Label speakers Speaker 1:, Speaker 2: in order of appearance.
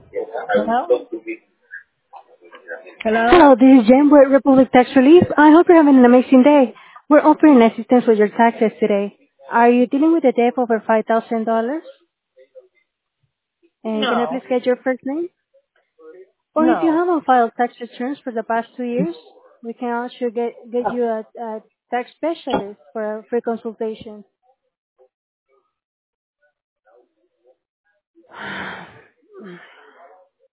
Speaker 1: Hello? Hello?
Speaker 2: Hello, this is Jen with Republic Tax Relief. I hope you're having an amazing day. We're offering assistance with your taxes today. Are you dealing with a debt over $5,000? And can I please
Speaker 1: No.
Speaker 2: get your first name? Or if you
Speaker 1: No.
Speaker 2: haven't filed tax returns for the past 2 years, we can also get you a tax specialist for a free consultation.